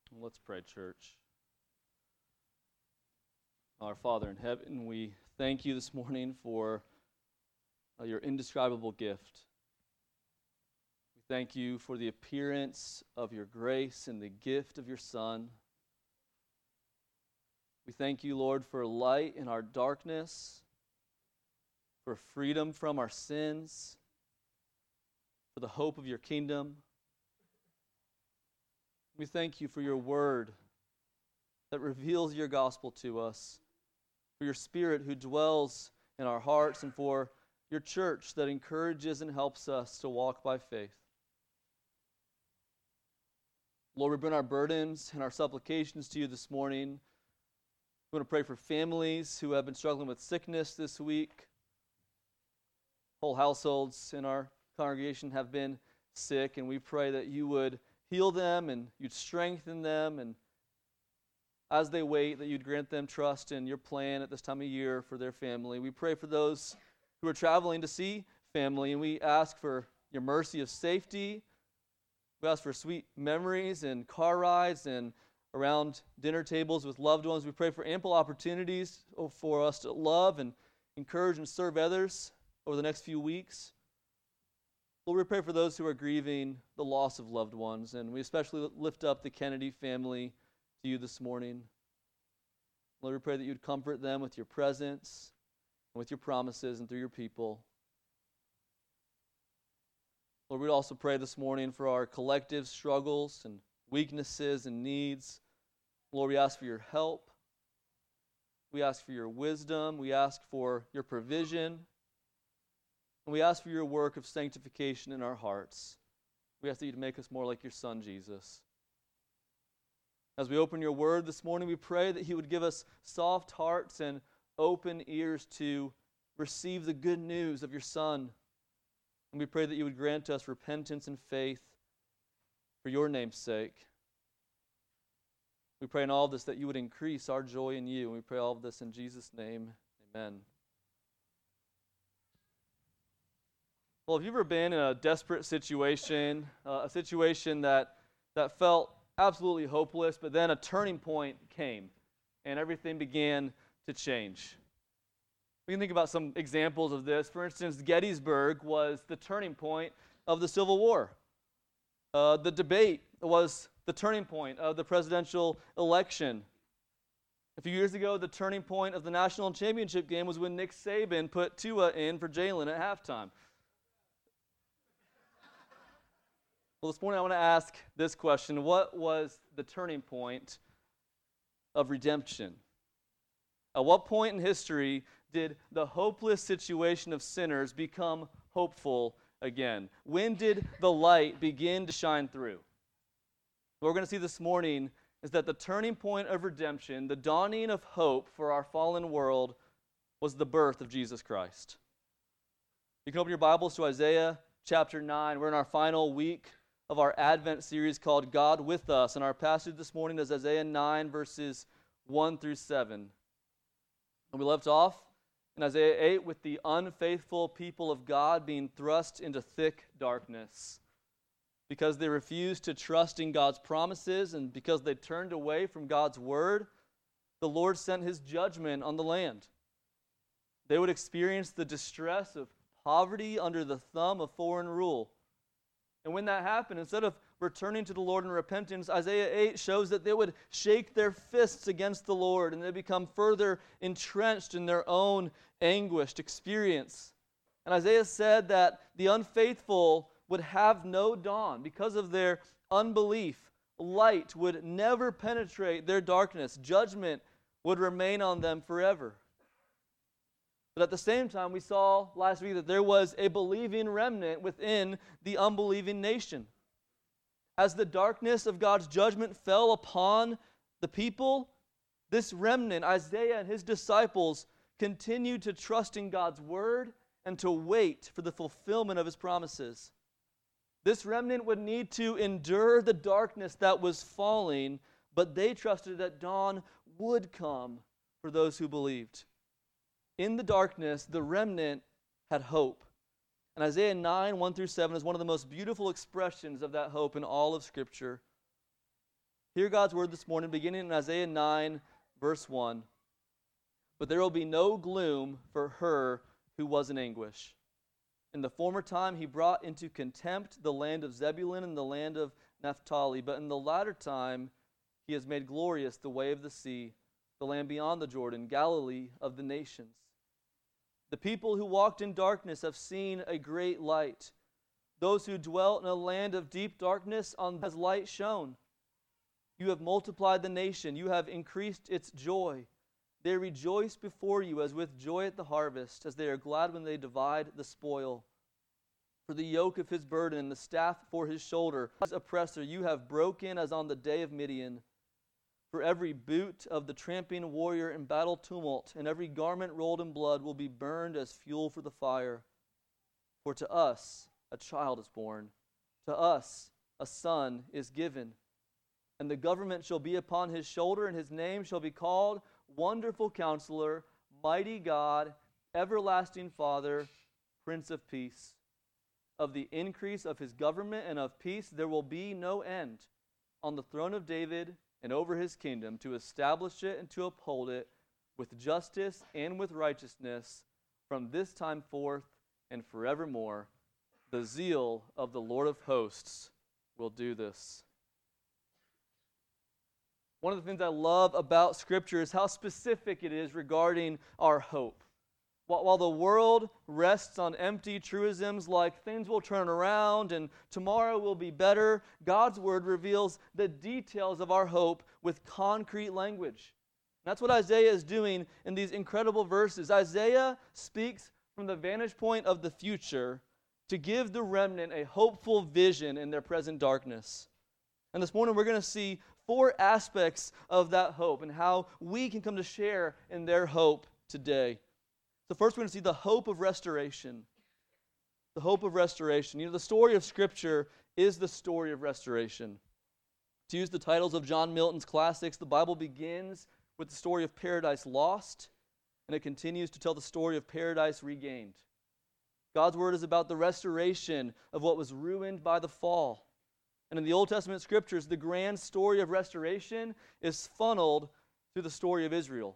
Let's pray, church. Our Father in heaven, we thank you this morning for your indescribable gift. We thank you for the appearance of your grace and the gift of your Son. We thank you, Lord, for light in our darkness, for freedom from our sins, for the hope of your kingdom. We thank you for your word that reveals your gospel to us, for your Spirit who dwells in our hearts, and for your church that encourages and helps us to walk by faith. Lord, we bring our burdens and our supplications to you this morning. We want to pray for families who have been struggling with sickness this week. Whole households in our congregation have been sick, and we pray that you would heal them and you'd strengthen them, and as they wait, that you'd grant them trust in your plan at this time of year for their family. We pray for those who are traveling to see family, and we ask for your mercy of safety. We ask for sweet memories and car rides and around dinner tables with loved ones. We pray for ample opportunities for us to love and encourage and serve others over the next few weeks. Lord, we pray for those who are grieving the loss of loved ones, and we especially lift up the Kennedy family to you this morning. Lord, we pray that you'd comfort them with your presence and with your promises and through your people. Lord, we'd also pray this morning for our collective struggles and weaknesses and needs. Lord, we ask for your help. We ask for your wisdom. We ask for your provision. And we ask for your work of sanctification in our hearts. We ask that you'd make us more like your Son, Jesus. As we open your word this morning, we pray that he would give us soft hearts and open ears to receive the good news of your Son. And we pray that you would grant us repentance and faith for your name's sake. We pray in all of this that you would increase our joy in you. And we pray all of this in Jesus' name. Amen. Well, have you ever been in a desperate situation, a situation that felt absolutely hopeless, but then a turning point came and everything began to change? We can think about some examples of this. For instance, Gettysburg was the turning point of the Civil War. The debate was the turning point of the presidential election. A few years ago, the turning point of the national championship game was when Nick Saban put Tua in for Jalen at halftime. Well, this morning I want to ask this question: what was the turning point of redemption? At what point in history did the hopeless situation of sinners become hopeful again? When did the light begin to shine through? What we're going to see this morning is that the turning point of redemption, the dawning of hope for our fallen world, was the birth of Jesus Christ. You can open your Bibles to Isaiah chapter 9. We're in our final week of our Advent series called God With Us, and our passage this morning is Isaiah 9, verses 1 through 7. And we left off in Isaiah 8 with the unfaithful people of God being thrust into thick darkness. Because they refused to trust in God's promises and because they turned away from God's word, the Lord sent his judgment on the land. They would experience the distress of poverty under the thumb of foreign rule. And when that happened, instead of returning to the Lord in repentance, Isaiah 8 shows that they would shake their fists against the Lord and they become further entrenched in their own anguished experience. And Isaiah said that the unfaithful would have no dawn because of their unbelief. Light would never penetrate their darkness. Judgment would remain on them forever. But at the same time, we saw last week that there was a believing remnant within the unbelieving nation. As the darkness of God's judgment fell upon the people, this remnant, Isaiah and his disciples, continued to trust in God's word and to wait for the fulfillment of his promises. This remnant would need to endure the darkness that was falling, but they trusted that dawn would come for those who believed. In the darkness, the remnant had hope. And Isaiah 9, 1 through 7 is one of the most beautiful expressions of that hope in all of Scripture. Hear God's word this morning, beginning in Isaiah 9, verse 1. But there will be no gloom for her who was in anguish. In the former time he brought into contempt the land of Zebulun and the land of Naphtali, but in the latter time he has made glorious the way of the sea, the land beyond the Jordan, Galilee of the nations. The people who walked in darkness have seen a great light. Those who dwelt in a land of deep darkness, on them has light shone. You have multiplied the nation, you have increased its joy. They rejoice before you as with joy at the harvest, as they are glad when they divide the spoil. For the yoke of his burden and the staff for his shoulder, his oppressor, you have broken as on the day of Midian. For every boot of the tramping warrior in battle tumult, and every garment rolled in blood will be burned as fuel for the fire. For to us a child is born, to us a son is given, and the government shall be upon his shoulder, and his name shall be called Wonderful Counselor, Mighty God, Everlasting Father, Prince of Peace. Of the increase of his government and of peace there will be no end on the throne of David and over his kingdom, to establish it and to uphold it with justice and with righteousness from this time forth and forevermore. The zeal of the Lord of hosts will do this. One of the things I love about Scripture is how specific it is regarding our hope. While the world rests on empty truisms like things will turn around and tomorrow will be better, God's Word reveals the details of our hope with concrete language. That's what Isaiah is doing in these incredible verses. Isaiah speaks from the vantage point of the future to give the remnant a hopeful vision in their present darkness. And this morning we're going to see 4 aspects of that hope and how we can come to share in their hope today. So first we're going to see the hope of restoration. The hope of restoration. You know, the story of Scripture is the story of restoration. To use the titles of John Milton's classics, the Bible begins with the story of paradise lost, and it continues to tell the story of paradise regained. God's Word is about the restoration of what was ruined by the fall. And in the Old Testament Scriptures, the grand story of restoration is funneled through the story of Israel.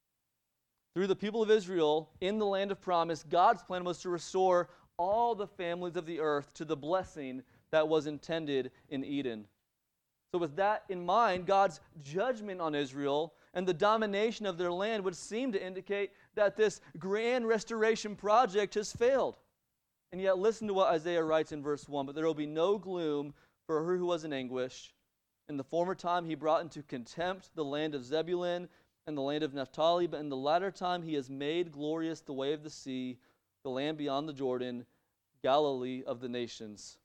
Through the people of Israel in the land of promise, God's plan was to restore all the families of the earth to the blessing that was intended in Eden. So with that in mind, God's judgment on Israel and the domination of their land would seem to indicate that this grand restoration project has failed. And yet listen to what Isaiah writes in verse 1, "But there will be no gloom for her who was in anguish. In the former time he brought into contempt the land of Zebulun and the land of Naphtali, but in the latter time he has made glorious the way of the sea, the land beyond the Jordan, Galilee of the nations."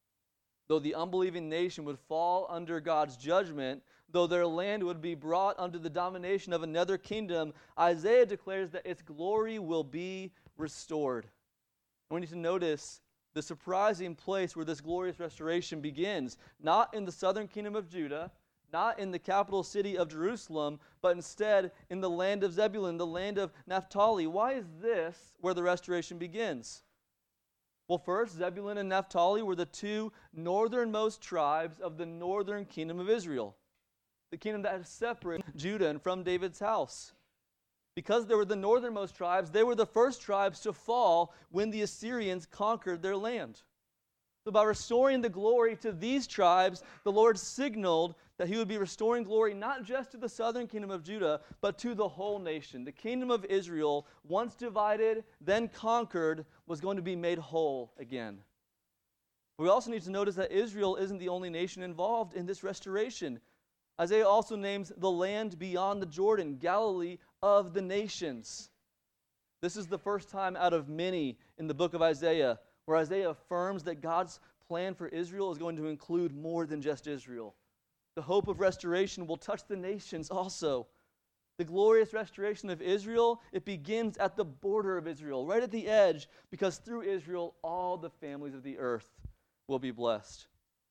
Though the unbelieving nation would fall under God's judgment, though their land would be brought under the domination of another kingdom, Isaiah declares that its glory will be restored. And we need to notice the surprising place where this glorious restoration begins, not in the southern kingdom of Judah, not in the capital city of Jerusalem, but instead in the land of Zebulun, the land of Naphtali. Why is this where the restoration begins? Well, first, Zebulun and Naphtali were the 2 northernmost tribes of the northern kingdom of Israel, the kingdom that had separated Judah and from David's house. Because they were the northernmost tribes, they were the first tribes to fall when the Assyrians conquered their land. So by restoring the glory to these tribes, the Lord signaled that he would be restoring glory not just to the southern kingdom of Judah, but to the whole nation. The kingdom of Israel, once divided, then conquered, was going to be made whole again. We also need to notice that Israel isn't the only nation involved in this restoration. Isaiah also names the land beyond the Jordan, Galilee of the nations. This is the first time out of many in the book of Isaiah where Isaiah affirms that God's plan for Israel is going to include more than just Israel. The hope of restoration will touch the nations also. The glorious restoration of Israel, it begins at the border of Israel, right at the edge, because through Israel, all the families of the earth will be blessed.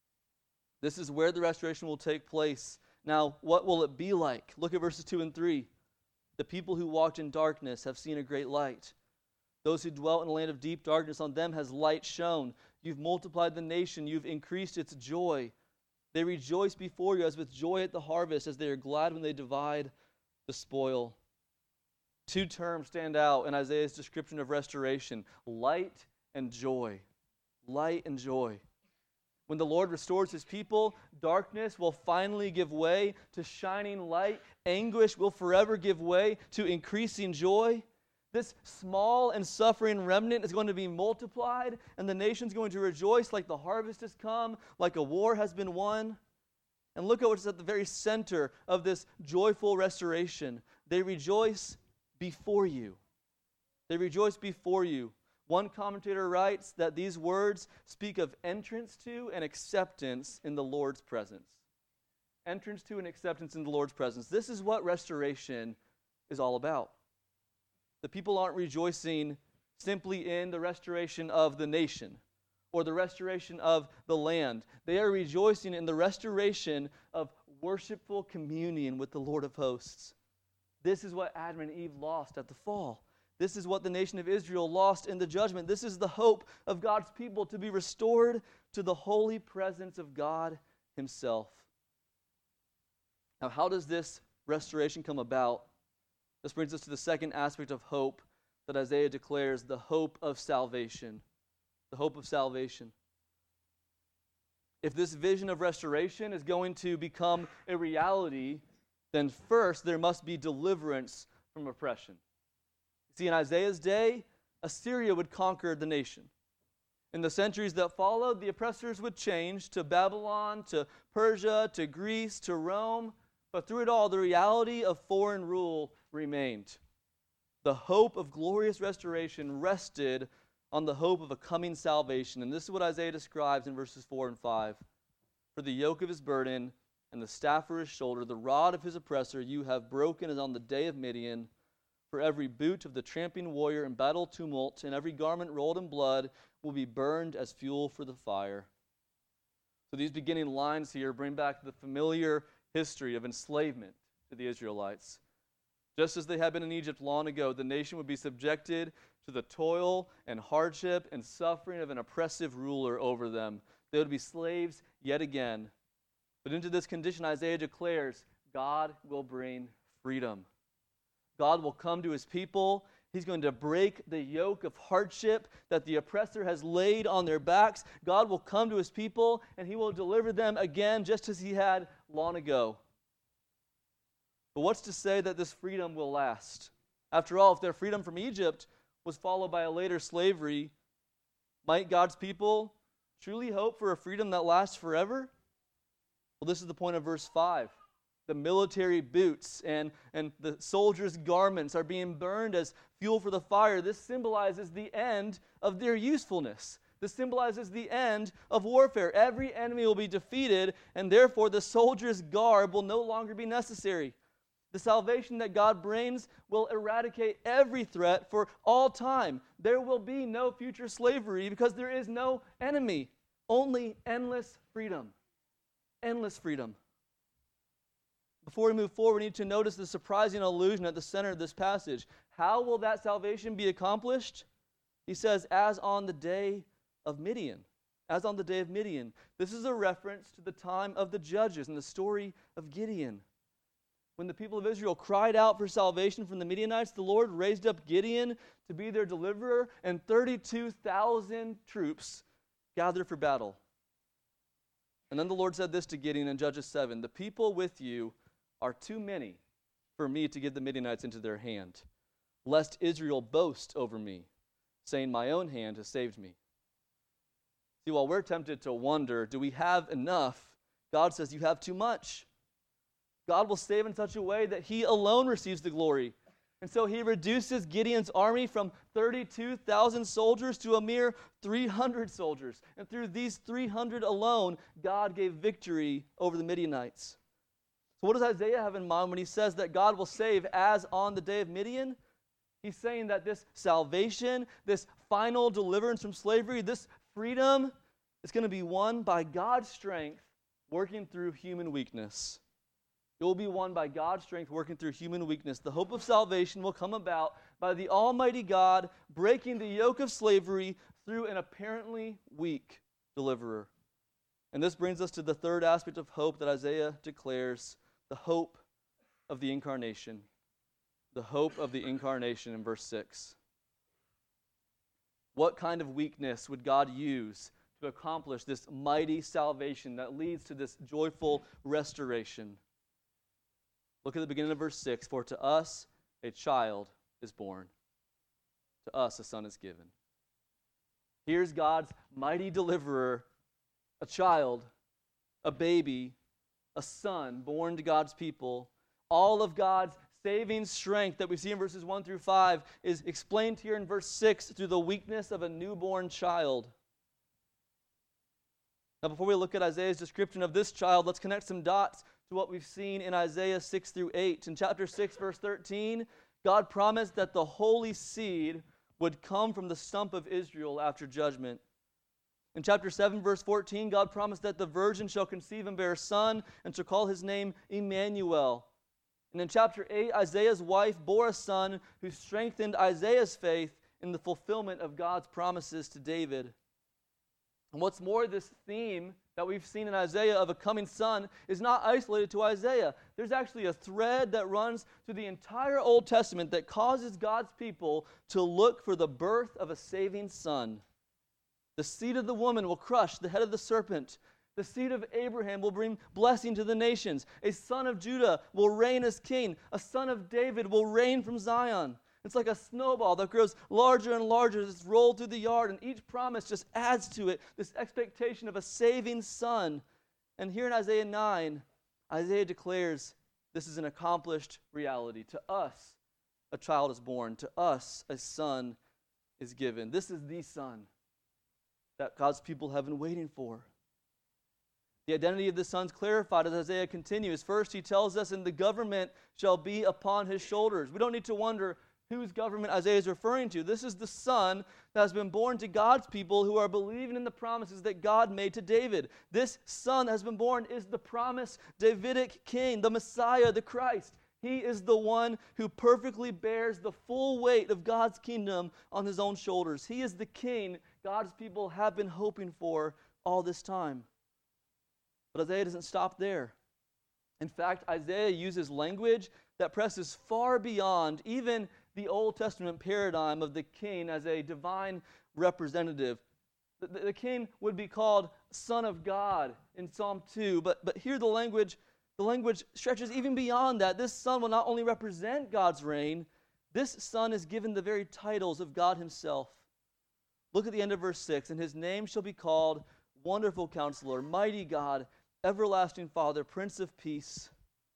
This is where the restoration will take place. Now, what will it be like? Look at verses 2 and 3. The people who walked in darkness have seen a great light. Those who dwelt in a land of deep darkness, on them has light shone. You've multiplied the nation. You've increased its joy. They rejoice before you as with joy at the harvest, as they are glad when they divide the spoil. Two terms stand out in Isaiah's description of restoration: light and joy. Light and joy. When the Lord restores his people, darkness will finally give way to shining light. Anguish will forever give way to increasing joy. This small and suffering remnant is going to be multiplied, and the nation's going to rejoice like the harvest has come, like a war has been won. And look at what's at the very center of this joyful restoration. They rejoice before you. They rejoice before you. One commentator writes that these words speak of entrance to and acceptance in the Lord's presence. Entrance to and acceptance in the Lord's presence. This is what restoration is all about. The people aren't rejoicing simply in the restoration of the nation or the restoration of the land. They are rejoicing in the restoration of worshipful communion with the Lord of hosts. This is what Adam and Eve lost at the fall. This is what the nation of Israel lost in the judgment. This is the hope of God's people, to be restored to the holy presence of God himself. Now, how does this restoration come about? This brings us to the second aspect of hope that Isaiah declares: the hope of salvation. The hope of salvation. If this vision of restoration is going to become a reality, then first there must be deliverance from oppression. See, in Isaiah's day, Assyria would conquer the nation. In the centuries that followed, the oppressors would change to Babylon, to Persia, to Greece, to Rome. But through it all, the reality of foreign rule remained. The hope of glorious restoration rested on the hope of a coming salvation. And this is what Isaiah describes in verses 4 and 5. For the yoke of his burden and the staff for his shoulder, the rod of his oppressor you have broken as on the day of Midian. For every boot of the tramping warrior in battle tumult and every garment rolled in blood will be burned as fuel for the fire. So these beginning lines here bring back the familiar history of enslavement to the Israelites. Just as they had been in Egypt long ago, the nation would be subjected to the toil and hardship and suffering of an oppressive ruler over them. They would be slaves yet again. But into this condition, Isaiah declares, God will bring freedom. God will come to his people. He's going to break the yoke of hardship that the oppressor has laid on their backs. God will come to his people, and he will deliver them again, just as he had long ago. But what's to say that this freedom will last? After all, if their freedom from Egypt was followed by a later slavery, might God's people truly hope for a freedom that lasts forever? Well, this is the point of verse 5. The military boots and the soldiers' garments are being burned as fuel for the fire. This symbolizes the end of their usefulness. This symbolizes the end of warfare. Every enemy will be defeated, and therefore the soldier's garb will no longer be necessary. The salvation that God brings will eradicate every threat for all time. There will be no future slavery because there is no enemy, only endless freedom. Endless freedom. Before we move forward, we need to notice the surprising allusion at the center of this passage. How will that salvation be accomplished? He says, as on the day of Midian. As on the day of Midian. This is a reference to the time of the judges and the story of Gideon. When the people of Israel cried out for salvation from the Midianites, the Lord raised up Gideon to be their deliverer, and 32,000 troops gathered for battle. And then the Lord said this to Gideon in Judges 7, the people with you are too many for me to give the Midianites into their hand, lest Israel boast over me, saying, my own hand has saved me. See, while we're tempted to wonder, do we have enough? God says you have too much. God will save in such a way that he alone receives the glory. And so he reduces Gideon's army from 32,000 soldiers to a mere 300 soldiers. And through these 300 alone, God gave victory over the Midianites. So what does Isaiah have in mind when he says that God will save as on the day of Midian? He's saying that this salvation, this final deliverance from slavery, this freedom is going to be won by God's strength working through human weakness. It will be won by God's strength working through human weakness. The hope of salvation will come about by the Almighty God breaking the yoke of slavery through an apparently weak deliverer. And this brings us to the third aspect of hope that Isaiah declares, the hope of the incarnation. The hope of the incarnation in verse 6. What kind of weakness would God use to accomplish this mighty salvation that leads to this joyful restoration? Look at the beginning of verse 6. For to us a child is born. To us a son is given. Here's God's mighty deliverer, a child, a baby, a son born to God's people. All of God's saving strength that we see in verses 1 through 5 is explained here in verse 6 through the weakness of a newborn child. Now, before we look at Isaiah's description of this child, let's connect some dots to what we've seen in Isaiah 6 through 8. In chapter 6, verse 13, God promised that the holy seed would come from the stump of Israel after judgment. In chapter 7, verse 14, God promised that the virgin shall conceive and bear a son and shall call his name Emmanuel. And in chapter 8, Isaiah's wife bore a son who strengthened Isaiah's faith in the fulfillment of God's promises to David. And what's more, this theme that we've seen in Isaiah of a coming son is not isolated to Isaiah. There's actually a thread that runs through the entire Old Testament that causes God's people to look for the birth of a saving son. The seed of the woman will crush the head of the serpent. The seed of Abraham will bring blessing to the nations. A son of Judah will reign as king. A son of David will reign from Zion. It's like a snowball that grows larger and larger as it's rolled through the yard, and each promise just adds to it this expectation of a saving son. And here in Isaiah 9, Isaiah declares this is an accomplished reality. To us, a child is born. To us, a son is given. This is the son that God's people have been waiting for. The identity of the son is clarified as Isaiah continues. First, he tells us, and the government shall be upon his shoulders. We don't need to wonder whose government Isaiah is referring to. This is the son that has been born to God's people who are believing in the promises that God made to David. This son that has been born is the promised Davidic king, the Messiah, the Christ. He is the one who perfectly bears the full weight of God's kingdom on his own shoulders. He is the king God's people have been hoping for all this time. But Isaiah doesn't stop there. In fact, Isaiah uses language that presses far beyond even the Old Testament paradigm of the king as a divine representative. The king would be called Son of God in Psalm 2, but here the language stretches even beyond that. This son will not only represent God's reign, this son is given the very titles of God himself. Look at the end of verse 6. And his name shall be called Wonderful Counselor, Mighty God, Everlasting Father, Prince of Peace.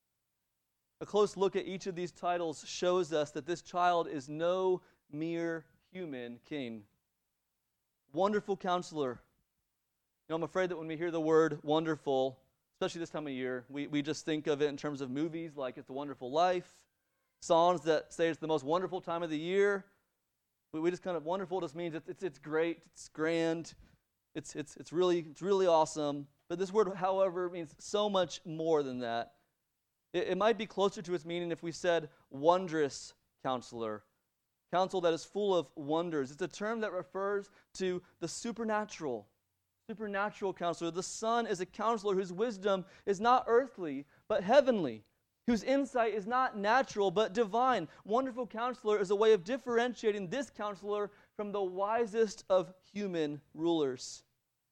A close look at each of these titles shows us that this child is no mere human king. Wonderful Counselor. You know, I'm afraid that when we hear the word wonderful, especially this time of year, we just think of it in terms of movies like It's a Wonderful Life, songs that say it's the most wonderful time of the year. We just kind of, wonderful just means it's great, it's grand, it's really awesome. But this word, however, means so much more than that. It might be closer to its meaning if we said wondrous counselor, counsel that is full of wonders. It's a term that refers to the supernatural counselor. The Son is a counselor whose wisdom is not earthly, but heavenly, whose insight is not natural, but divine. Wonderful Counselor is a way of differentiating this counselor from the wisest of human rulers.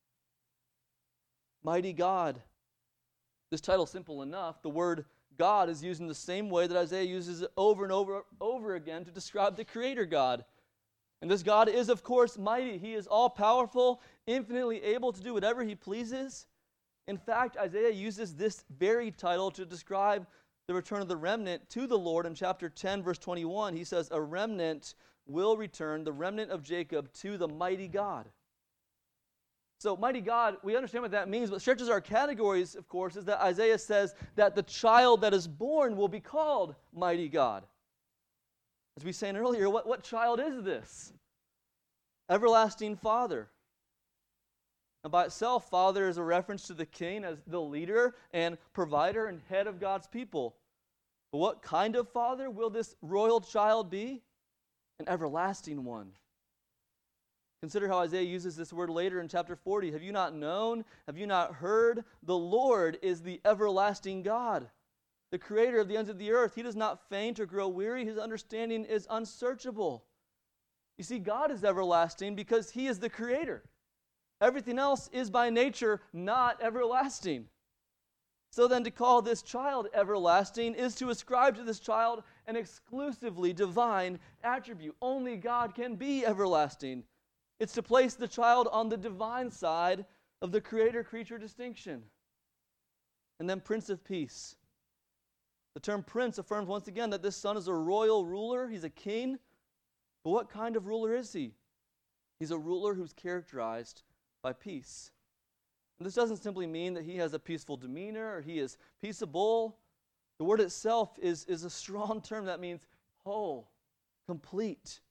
Mighty God. This title is simple enough. The word God is used in the same way that Isaiah uses it over and over again to describe the Creator God. And this God is, of course, mighty. He is all-powerful, infinitely able to do whatever he pleases. In fact, Isaiah uses this very title to describe the return of the remnant to the Lord in chapter 10, verse 21. He says, a remnant will return, the remnant of Jacob, to the mighty God. So, mighty God, we understand what that means. What stretches our categories, of course, is that Isaiah says that the child that is born will be called mighty God. As we said earlier, what child is this? Everlasting Father. And by itself, Father is a reference to the king as the leader and provider and head of God's people. But what kind of father will this royal child be? An everlasting one. Consider how Isaiah uses this word later in chapter 40. Have you not known? Have you not heard? The Lord is the everlasting God, the creator of the ends of the earth. He does not faint or grow weary. His understanding is unsearchable. You see, God is everlasting because he is the creator. Everything else is by nature not everlasting. So then to call this child everlasting is to ascribe to this child an exclusively divine attribute. Only God can be everlasting. It's to place the child on the divine side of the creator-creature distinction. And then Prince of Peace. The term prince affirms once again that this son is a royal ruler. He's a king. But what kind of ruler is he? He's a ruler who's characterized by peace. And this doesn't simply mean that he has a peaceful demeanor or he is peaceable. The word itself is a strong term that means whole, complete.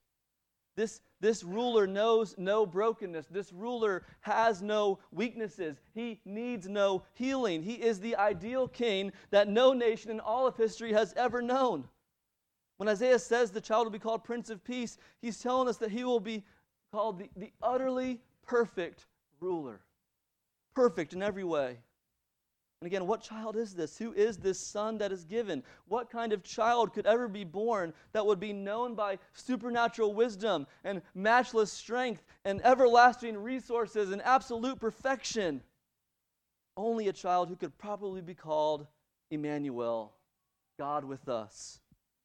This ruler knows no brokenness. This ruler has no weaknesses. He needs no healing. He is the ideal king that no nation in all of history has ever known. When Isaiah says the child will be called Prince of Peace, he's telling us that he will be called the utterly perfect ruler. Perfect in every way. And again, what child is this? Who is this son that is given? What kind of child could ever be born that would be known by supernatural wisdom and matchless strength and everlasting resources and absolute perfection? Only a child who could probably be called Emmanuel, God with us.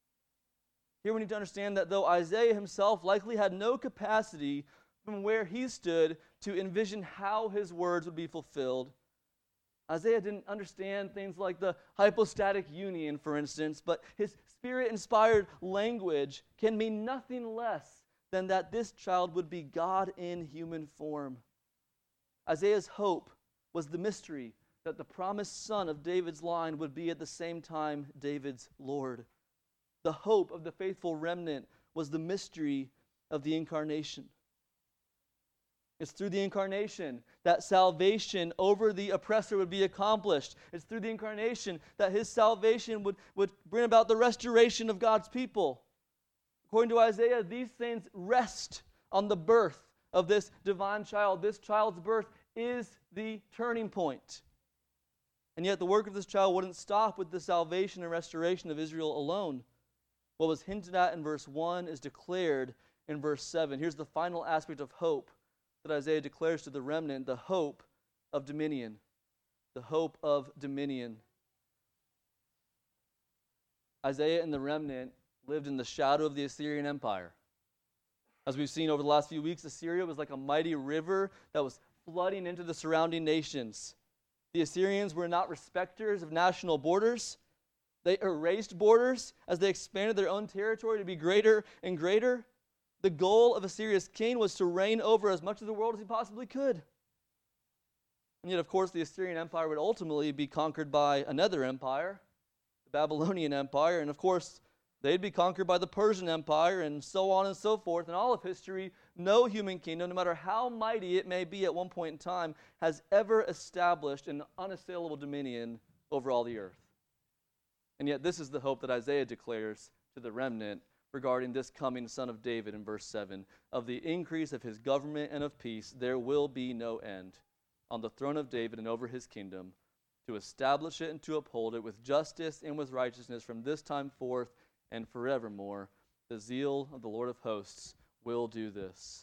Here we need to understand that though Isaiah himself likely had no capacity from where he stood to envision how his words would be fulfilled, Isaiah didn't understand things like the hypostatic union, for instance, but his Spirit-inspired language can mean nothing less than that this child would be God in human form. Isaiah's hope was the mystery that the promised son of David's line would be at the same time David's Lord. The hope of the faithful remnant was the mystery of the incarnation. It's through the incarnation that salvation over the oppressor would be accomplished. It's through the incarnation that his salvation would bring about the restoration of God's people. According to Isaiah, these things rest on the birth of this divine child. This child's birth is the turning point. And yet the work of this child wouldn't stop with the salvation and restoration of Israel alone. What was hinted at in verse 1 is declared in verse 7. Here's the final aspect of hope that Isaiah declares to the remnant, the hope of dominion. The hope of dominion. Isaiah and the remnant lived in the shadow of the Assyrian Empire. As we've seen over the last few weeks, Assyria was like a mighty river that was flooding into the surrounding nations. The Assyrians were not respecters of national borders. They erased borders as they expanded their own territory to be greater and greater. The goal of Assyria's king was to reign over as much of the world as he possibly could. And yet, of course, the Assyrian Empire would ultimately be conquered by another empire, the Babylonian Empire, and of course, they'd be conquered by the Persian Empire, and so on and so forth. In all of history, no human kingdom, no matter how mighty it may be at one point in time, has ever established an unassailable dominion over all the earth. And yet, this is the hope that Isaiah declares to the remnant regarding this coming son of David in verse 7. Of the increase of his government and of peace, there will be no end on the throne of David and over his kingdom, to establish it and to uphold it with justice and with righteousness from this time forth and forevermore. The zeal of the Lord of hosts will do this.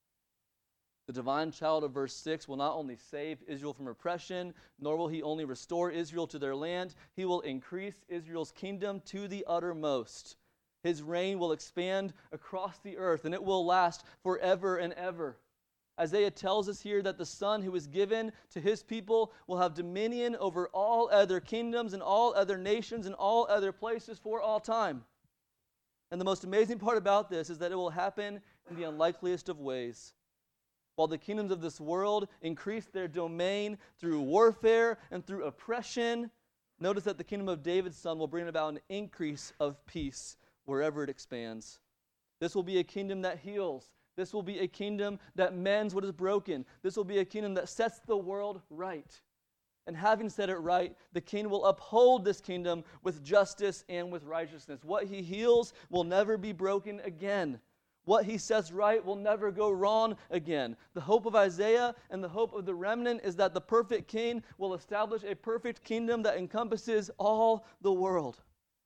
The divine child of verse 6 will not only save Israel from oppression, nor will he only restore Israel to their land, he will increase Israel's kingdom to the uttermost. His reign will expand across the earth, and it will last forever and ever. Isaiah tells us here that the Son who is given to his people will have dominion over all other kingdoms and all other nations and all other places for all time. And the most amazing part about this is that it will happen in the unlikeliest of ways. While the kingdoms of this world increase their domain through warfare and through oppression, notice that the kingdom of David's son will bring about an increase of peace wherever it expands. This will be a kingdom that heals. This will be a kingdom that mends what is broken. This will be a kingdom that sets the world right. And having set it right, the king will uphold this kingdom with justice and with righteousness. What he heals will never be broken again. What he sets right will never go wrong again. The hope of Isaiah and the hope of the remnant is that the perfect king will establish a perfect kingdom that encompasses all the world.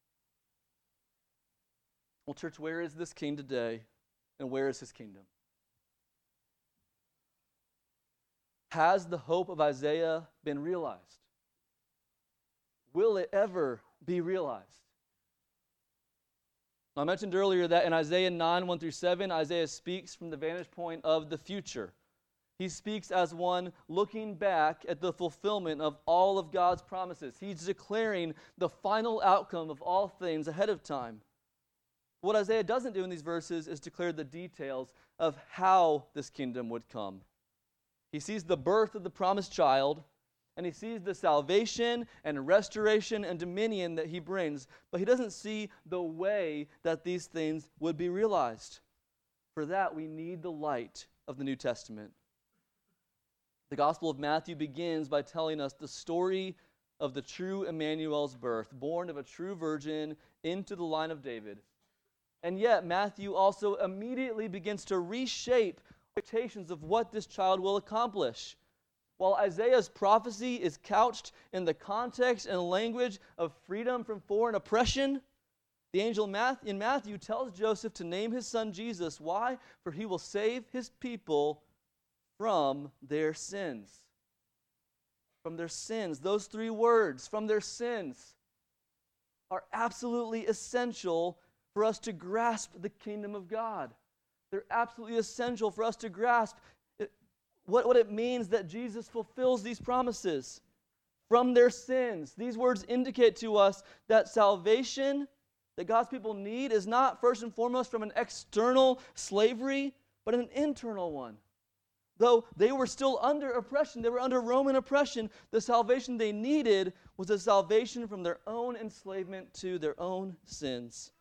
Well, church, where is this king today, and where is his kingdom? Has the hope of Isaiah been realized? Will it ever be realized? I mentioned earlier that in Isaiah 9, 1 through 7, Isaiah speaks from the vantage point of the future. He speaks as one looking back at the fulfillment of all of God's promises. He's declaring the final outcome of all things ahead of time. What Isaiah doesn't do in these verses is declare the details of how this kingdom would come. He sees the birth of the promised child, and he sees the salvation and restoration and dominion that he brings, but he doesn't see the way that these things would be realized. For that, we need the light of the New Testament. The Gospel of Matthew begins by telling us the story of the true Emmanuel's birth, born of a true virgin into the line of David. And yet, Matthew also immediately begins to reshape expectations of what this child will accomplish. While Isaiah's prophecy is couched in the context and language of freedom from foreign oppression, the angel in Matthew tells Joseph to name his son Jesus. Why? For he will save his people from their sins. From their sins. Those three words, from their sins, are absolutely essential for us to grasp the kingdom of God. They're absolutely essential for us to grasp what it means that Jesus fulfills these promises. From their sins. These words indicate to us that salvation that God's people need is not first and foremost from an external slavery, but an internal one. Though they were still under oppression, they were under Roman oppression, the salvation they needed was a salvation from their own enslavement to their own sins.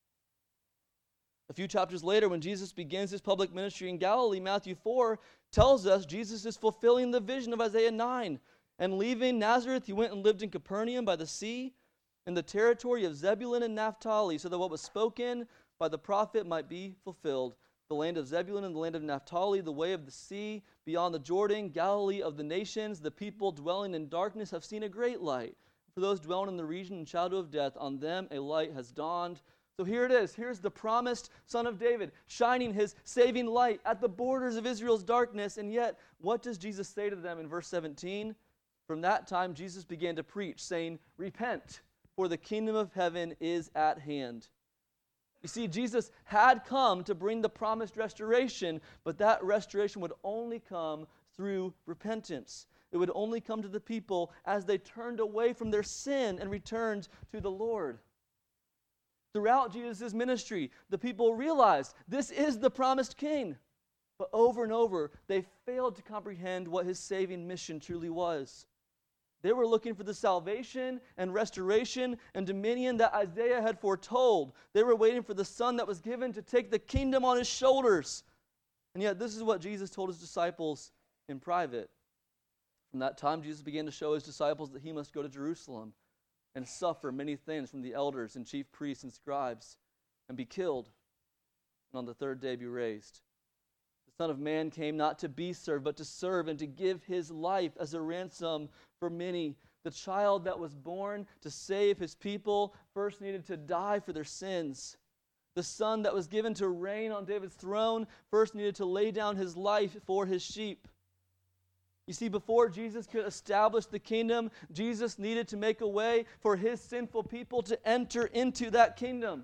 A few chapters later, when Jesus begins his public ministry in Galilee, Matthew 4 tells us Jesus is fulfilling the vision of Isaiah 9. And leaving Nazareth, he went and lived in Capernaum by the sea, in the territory of Zebulun and Naphtali, so that what was spoken by the prophet might be fulfilled. The land of Zebulun and the land of Naphtali, the way of the sea, beyond the Jordan, Galilee of the nations, the people dwelling in darkness have seen a great light. For those dwelling in the region and shadow of death, on them a light has dawned. So here it is. Here's the promised Son of David, shining his saving light at the borders of Israel's darkness. And yet, what does Jesus say to them in verse 17? From that time, Jesus began to preach, saying, "Repent, for the kingdom of heaven is at hand." You see, Jesus had come to bring the promised restoration, but that restoration would only come through repentance. It would only come to the people as they turned away from their sin and returned to the Lord. Throughout Jesus' ministry, the people realized this is the promised king. But over and over, they failed to comprehend what his saving mission truly was. They were looking for the salvation and restoration and dominion that Isaiah had foretold. They were waiting for the son that was given to take the kingdom on his shoulders. And yet, this is what Jesus told his disciples in private. From that time, Jesus began to show his disciples that he must go to Jerusalem and suffer many things from the elders and chief priests and scribes, and be killed, and on the third day be raised. The Son of Man came not to be served, but to serve and to give his life as a ransom for many. The child that was born to save his people first needed to die for their sins. The Son that was given to reign on David's throne first needed to lay down his life for his sheep. You see, before Jesus could establish the kingdom, Jesus needed to make a way for his sinful people to enter into that kingdom.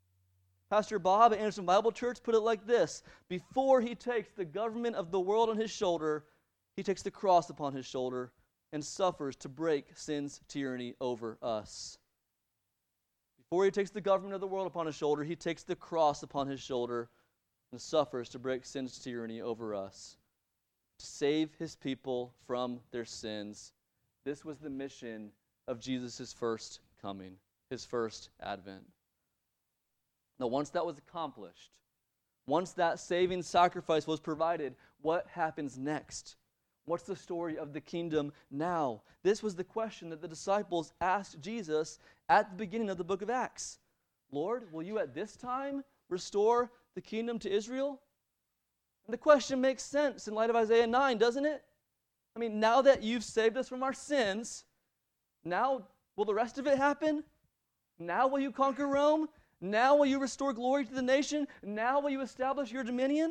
Pastor Bob at Anderson Bible Church put it like this: before he takes the government of the world on his shoulder, he takes the cross upon his shoulder and suffers to break sin's tyranny over us. Before he takes the government of the world upon his shoulder, he takes the cross upon his shoulder and suffers to break sin's tyranny over us. To save his people from their sins. This was the mission of Jesus' first coming, his first advent. Now, once that was accomplished, once that saving sacrifice was provided, what happens next? What's the story of the kingdom now? This was the question that the disciples asked Jesus at the beginning of the book of Acts. Lord, will you at this time restore the kingdom to Israel? And the question makes sense in light of Isaiah 9, doesn't it? I mean, now that you've saved us from our sins, now will the rest of it happen? Now will you conquer Rome? Now will you restore glory to the nation? Now will you establish your dominion?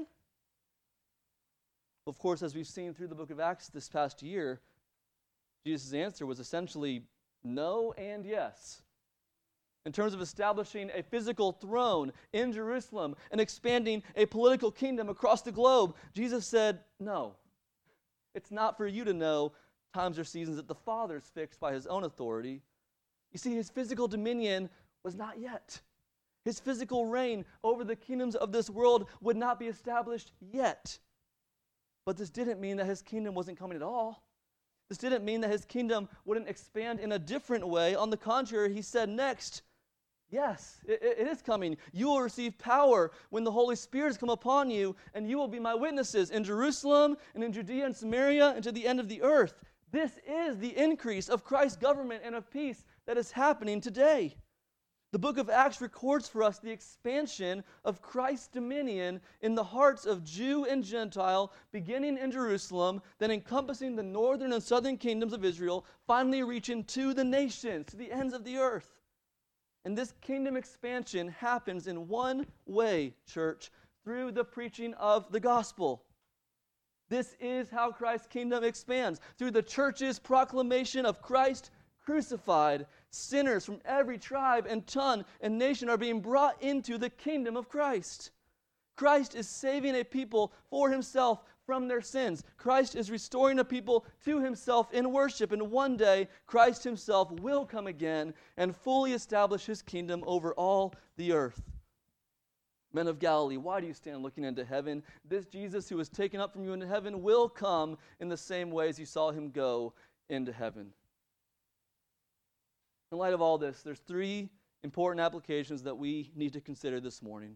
Of course, as we've seen through the book of Acts this past year, Jesus' answer was essentially no and yes. In terms of establishing a physical throne in Jerusalem and expanding a political kingdom across the globe, Jesus said, no. It's not for you to know times or seasons that the Father's fixed by his own authority. You see, his physical dominion was not yet. His physical reign over the kingdoms of this world would not be established yet. But this didn't mean that his kingdom wasn't coming at all. This didn't mean that his kingdom wouldn't expand in a different way. On the contrary, he said next, yes, it is coming. You will receive power when the Holy Spirit has come upon you, and you will be my witnesses in Jerusalem and in Judea and Samaria and to the end of the earth. This is the increase of Christ's government and of peace that is happening today. The book of Acts records for us the expansion of Christ's dominion in the hearts of Jew and Gentile, beginning in Jerusalem, then encompassing the northern and southern kingdoms of Israel, finally reaching to the nations, to the ends of the earth. And this kingdom expansion happens in one way, church, through the preaching of the gospel. This is how Christ's kingdom expands, through the church's proclamation of Christ crucified. Sinners from every tribe and tongue and nation are being brought into the kingdom of Christ. Christ is saving a people for himself from their sins. Christ is restoring a people to himself in worship, and one day Christ himself will come again and fully establish his kingdom over all the earth. Men of Galilee, why do you stand looking into heaven? This Jesus who was taken up from you into heaven will come in the same way as you saw him go into heaven. In light of all this, there's three important applications that we need to consider this morning.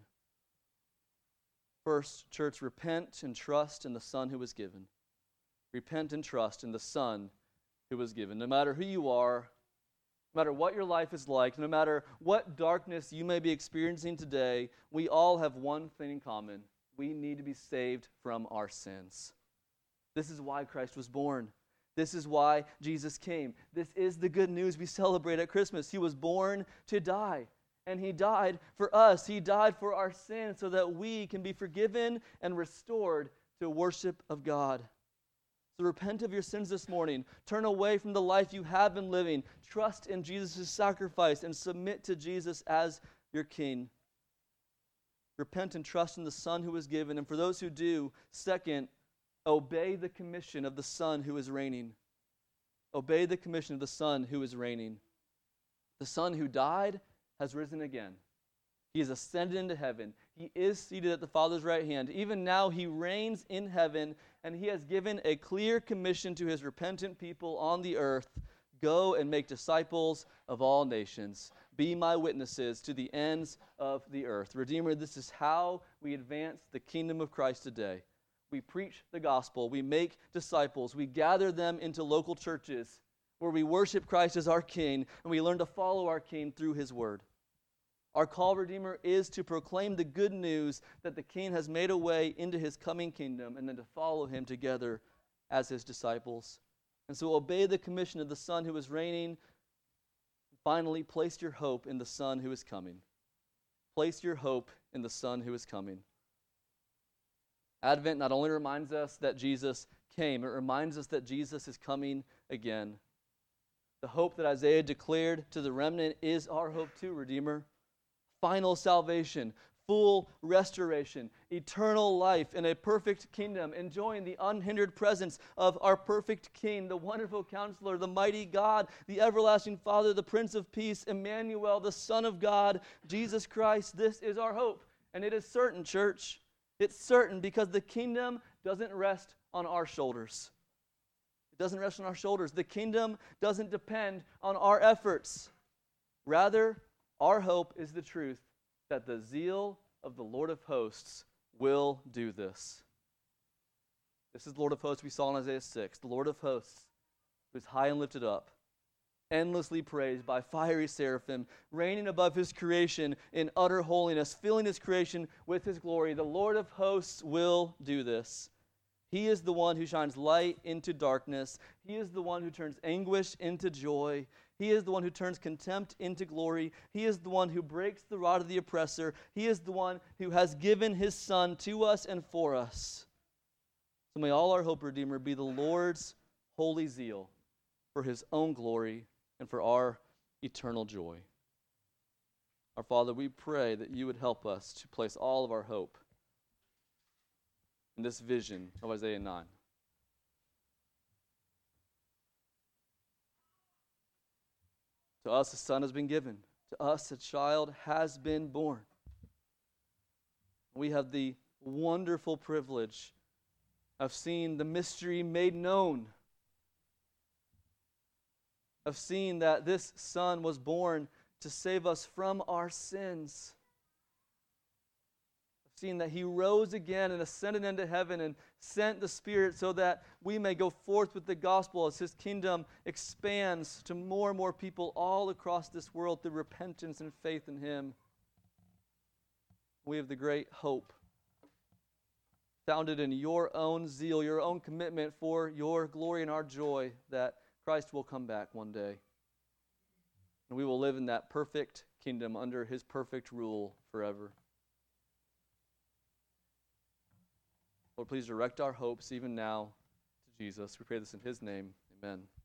First, church, repent and trust in the Son who was given. Repent and trust in the Son who was given. No matter who you are, no matter what your life is like, no matter what darkness you may be experiencing today, we all have one thing in common. We need to be saved from our sins. This is why Christ was born. This is why Jesus came. This is the good news we celebrate at Christmas. He was born to die, and he died for us. He died for our sins so that we can be forgiven and restored to worship of God. So repent of your sins this morning. Turn away from the life you have been living. Trust in Jesus' sacrifice and submit to Jesus as your King. Repent and trust in the Son who was given. And for those who do, second, obey the commission of the Son who is reigning. Obey the commission of the Son who is reigning. The Son who died has risen again. He has ascended into heaven. He is seated at the Father's right hand. Even now he reigns in heaven, and he has given a clear commission to his repentant people on the earth. Go and make disciples of all nations. Be my witnesses to the ends of the earth. Redeemer, this is how we advance the kingdom of Christ today. We preach the gospel. We make disciples. We gather them into local churches where we worship Christ as our King, and we learn to follow our King through his word. Our call, Redeemer, is to proclaim the good news that the King has made a way into his coming kingdom, and then to follow him together as his disciples. And so obey the commission of the Son who is reigning. Finally, place your hope in the Son who is coming. Place your hope in the Son who is coming. Advent not only reminds us that Jesus came, it reminds us that Jesus is coming again. The hope that Isaiah declared to the remnant is our hope too, Redeemer. Final salvation, full restoration, eternal life in a perfect kingdom, enjoying the unhindered presence of our perfect King, the wonderful Counselor, the mighty God, the everlasting Father, the Prince of Peace, Emmanuel, the Son of God, Jesus Christ. This is our hope, and it is certain, church. It's certain because the kingdom doesn't rest on our shoulders. It doesn't rest on our shoulders. The kingdom doesn't depend on our efforts. Rather, our hope is the truth that the zeal of the Lord of hosts will do this. This is the Lord of hosts we saw in Isaiah 6, the Lord of hosts who is high and lifted up, endlessly praised by fiery seraphim, reigning above his creation in utter holiness, filling his creation with his glory. The Lord of hosts will do this. He is the one who shines light into darkness. He is the one who turns anguish into joy. He is the one who turns contempt into glory. He is the one who breaks the rod of the oppressor. He is the one who has given his Son to us and for us. So may all our hope, Redeemer, be the Lord's holy zeal for his own glory and for our eternal joy. Our Father, we pray that you would help us to place all of our hope in this vision of Isaiah 9. To us a son has been given. To us a child has been born. We have the wonderful privilege of seeing the mystery made known, of seeing that this Son was born to save us from our sins, of seeing that he rose again and ascended into heaven and sent the Spirit so that we may go forth with the gospel as his kingdom expands to more and more people all across this world through repentance and faith in him. We have the great hope founded in your own zeal, your own commitment for your glory and our joy, that Christ will come back one day. And we will live in that perfect kingdom under his perfect rule forever. Lord, please direct our hopes even now to Jesus. We pray this in his name. Amen.